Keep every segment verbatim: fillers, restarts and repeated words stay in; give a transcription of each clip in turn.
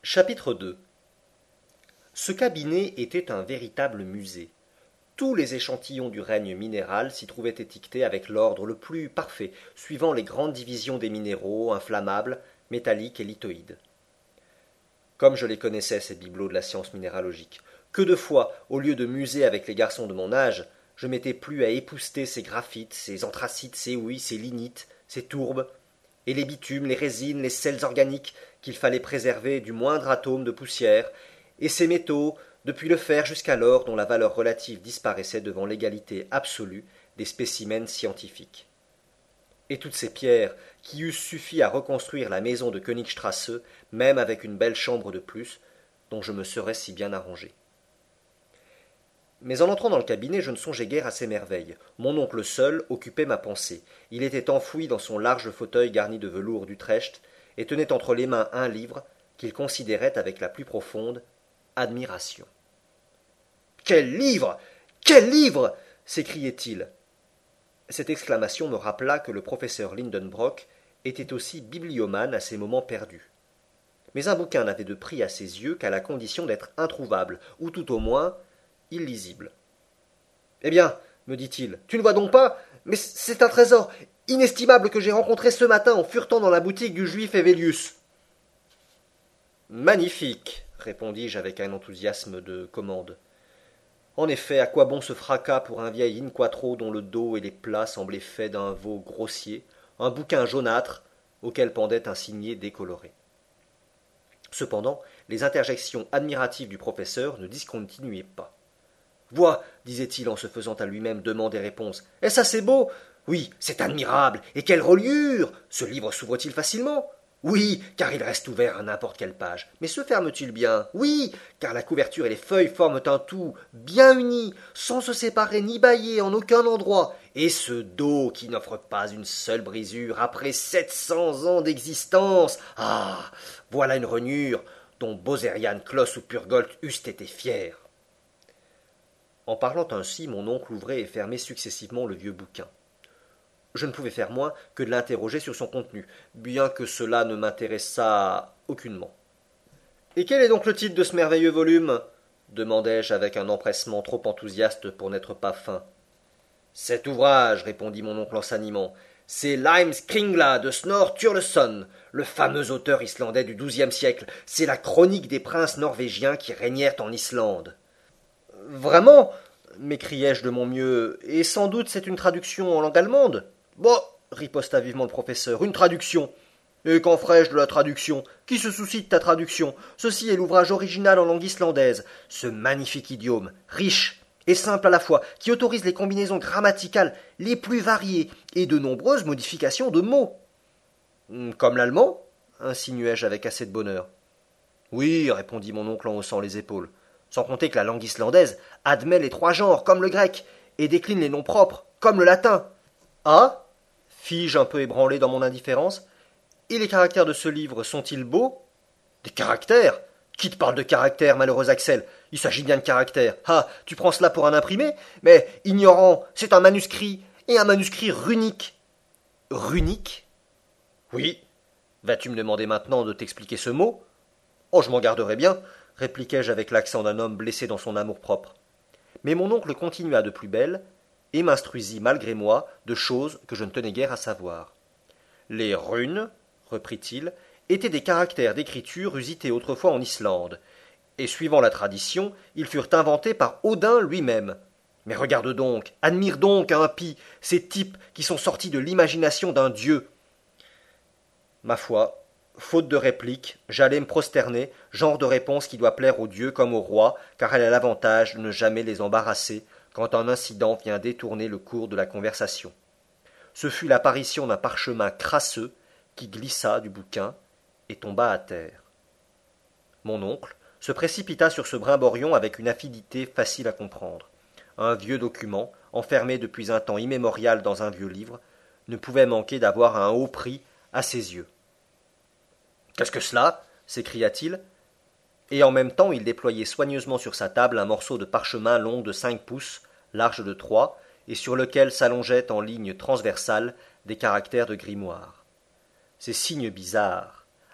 Chapitre deux. Ce cabinet était un véritable musée. Tous les échantillons du règne minéral s'y trouvaient étiquetés avec l'ordre le plus parfait, suivant les grandes divisions des minéraux, inflammables, métalliques et lithoïdes. Comme je les connaissais, ces bibelots de la science minéralogique, que de fois, au lieu de muser avec les garçons de mon âge, je m'étais plu à épousseter ces graphites, ces anthracites, ces houilles, ces lignites, ces tourbes, et les bitumes, les résines, les sels organiques qu'il fallait préserver du moindre atome de poussière, et ces métaux, depuis le fer jusqu'à l'or, dont la valeur relative disparaissait devant l'égalité absolue des spécimens scientifiques. Et toutes ces pierres, qui eussent suffi à reconstruire la maison de Königstrasse, même avec une belle chambre de plus, dont je me serais si bien arrangé. Mais en entrant dans le cabinet, je ne songeais guère à ces merveilles. Mon oncle seul occupait ma pensée. Il était enfoui dans son large fauteuil garni de velours d'Utrecht, et tenait entre les mains un livre qu'il considérait avec la plus profonde admiration. Quel livre! Quel livre! S'écriait-il. Cette exclamation me rappela que le professeur Lindenbrock était aussi bibliomane à ses moments perdus. Mais un bouquin n'avait de prix à ses yeux qu'à la condition d'être introuvable, ou tout au moins illisible. Eh bien, me dit-il, tu ne vois donc pas? Mais c'est un trésor inestimable que j'ai rencontré ce matin en furetant dans la boutique du juif Evelius. Magnifique, répondis-je avec un enthousiasme de commande. En effet, à quoi bon ce fracas pour un vieil in quattro dont le dos et les plats semblaient faits d'un veau grossier, un bouquin jaunâtre auquel pendait un signet décoloré. Cependant, les interjections admiratives du professeur ne discontinuaient pas. Vois, disait-il en se faisant à lui-même demande et réponse. Est-ce assez beau? Oui, c'est admirable. Et quelle reliure! Ce livre s'ouvre-t-il facilement? Oui, car il reste ouvert à n'importe quelle page. Mais se ferme-t-il bien? Oui, car la couverture et les feuilles forment un tout bien uni, sans se séparer ni bâiller en aucun endroit. Et ce dos qui n'offre pas une seule brisure après sept cents ans d'existence. Ah, voilà une rognure dont Bozerian, Kloss ou Purgold eussent été fiers. En parlant ainsi, mon oncle ouvrait et fermait successivement le vieux bouquin. Je ne pouvais faire moins que de l'interroger sur son contenu, bien que cela ne m'intéressât aucunement. « Et quel est donc le titre de ce merveilleux volume » demandai-je avec un empressement trop enthousiaste pour n'être pas fin. « Cet ouvrage, répondit mon oncle en s'animant, c'est Heimskringla de Snorre Sturleson, le fameux auteur islandais du douzième siècle. C'est la chronique des princes norvégiens qui régnèrent en Islande. » Vraiment, m'écriai-je de mon mieux, et sans doute c'est une traduction en langue allemande. Bon, riposta vivement le professeur, une traduction. Et qu'en ferais-je de la traduction? Qui se soucie de ta traduction? Ceci est l'ouvrage original en langue islandaise, ce magnifique idiome, riche et simple à la fois, qui autorise les combinaisons grammaticales les plus variées et de nombreuses modifications de mots. Comme l'allemand? Insinuai-je avec assez de bonheur. Oui, répondit mon oncle en haussant les épaules. Sans compter que la langue islandaise admet les trois genres, comme le grec, et décline les noms propres, comme le latin. Ah, fis-je un peu ébranlé dans mon indifférence, et les caractères de ce livre sont-ils beaux? Des caractères? Qui te parle de caractères, malheureux Axel? Il s'agit bien de caractères. Ah, tu prends cela pour un imprimé? Mais, ignorant, c'est un manuscrit, et un manuscrit runique. Runique? Oui. Vas-tu me demander maintenant de t'expliquer ce mot? Oh, je m'en garderai bien, répliquai-je avec l'accent d'un homme blessé dans son amour-propre. Mais mon oncle continua de plus belle, et m'instruisit malgré moi de choses que je ne tenais guère à savoir. Les runes, reprit-il, étaient des caractères d'écriture usités autrefois en Islande, et suivant la tradition, ils furent inventés par Odin lui-même. Mais regarde donc, admire donc, impie, ces types qui sont sortis de l'imagination d'un dieu. Ma foi, faute de réplique, j'allais me prosterner, genre de réponse qui doit plaire aux dieux comme aux rois, car elle a l'avantage de ne jamais les embarrasser quand un incident vient détourner le cours de la conversation. Ce fut l'apparition d'un parchemin crasseux qui glissa du bouquin et tomba à terre. Mon oncle se précipita sur ce brimborion avec une avidité facile à comprendre. Un vieux document, enfermé depuis un temps immémorial dans un vieux livre, ne pouvait manquer d'avoir un haut prix à ses yeux. « Qu'est-ce que cela » s'écria-t-il, et en même temps il déployait soigneusement sur sa table un morceau de parchemin long de cinq pouces, large de trois, et sur lequel s'allongeaient en ligne transversale des caractères de grimoire. Ces signes bizarres,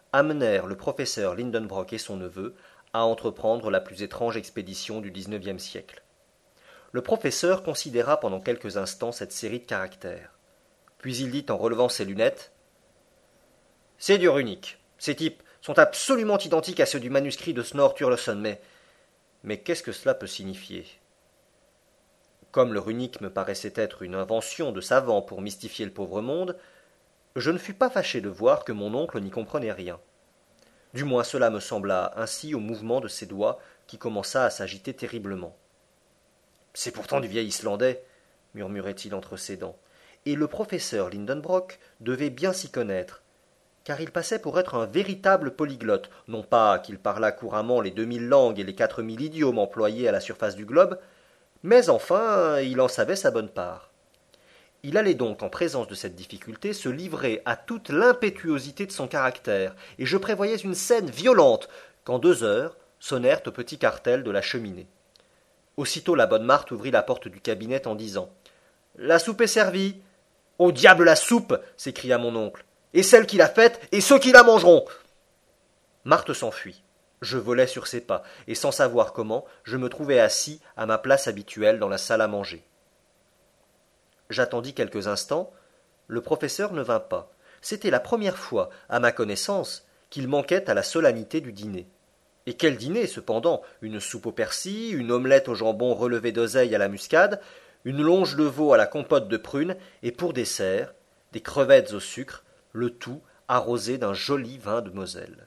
amenèrent le professeur Lindenbrock et son neveu à entreprendre la plus étrange expédition du dix-neuvième siècle. Le professeur considéra pendant quelques instants cette série de caractères. Puis il dit en relevant ses lunettes « C'est du runique. Ces types sont absolument identiques à ceux du manuscrit de Snorre Sturluson, mais... mais qu'est-ce que cela peut signifier ?» Comme le runique me paraissait être une invention de savants pour mystifier le pauvre monde, je ne fus pas fâché de voir que mon oncle n'y comprenait rien. Du moins cela me sembla ainsi au mouvement de ses doigts qui commença à s'agiter terriblement. « C'est pourtant du vieil Islandais, » murmurait-il entre ses dents, et le professeur Lindenbrock devait bien s'y connaître, car il passait pour être un véritable polyglotte, non pas qu'il parlât couramment les deux mille langues et les quatre mille idiomes employés à la surface du globe, mais enfin il en savait sa bonne part. Il allait donc, en présence de cette difficulté, se livrer à toute l'impétuosité de son caractère, et je prévoyais une scène violente, quand deux heures sonnèrent au petit cartel de la cheminée. Aussitôt la bonne Marthe ouvrit la porte du cabinet en disant « La soupe est servie !»« Au diable la soupe !» s'écria mon oncle. « Et celle qui l'a faite, et ceux qui la mangeront !» Marthe s'enfuit. Je volai sur ses pas, et sans savoir comment, je me trouvai assis à ma place habituelle dans la salle à manger. J'attendis quelques instants. Le professeur ne vint pas. C'était la première fois, à ma connaissance, qu'il manquait à la solennité du dîner. Et quel dîner, cependant! Une soupe au persil, une omelette au jambon relevé d'oseille à la muscade, une longe de veau à la compote de prunes, et pour dessert, des crevettes au sucre, le tout arrosé d'un joli vin de Moselle.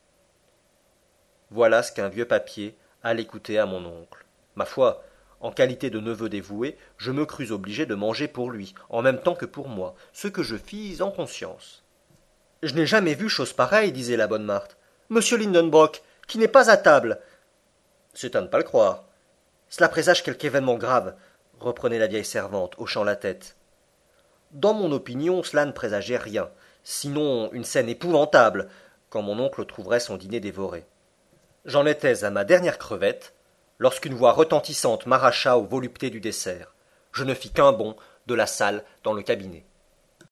Voilà ce qu'un vieux papier allait coûter à mon oncle. Ma foi, en qualité de neveu dévoué, je me crus obligé de manger pour lui, en même temps que pour moi, ce que je fis en conscience. « Je n'ai jamais vu chose pareille, disait la bonne Marthe. Monsieur Lindenbrock, qui n'est pas à table. »« C'est à ne pas le croire. Cela présage quelque événement grave, » reprenait la vieille servante, hochant la tête. Dans mon opinion, cela ne présageait rien, sinon une scène épouvantable, quand mon oncle trouverait son dîner dévoré. J'en étais à ma dernière crevette, lorsqu'une voix retentissante m'arracha aux voluptés du dessert. Je ne fis qu'un bond de la salle dans le cabinet.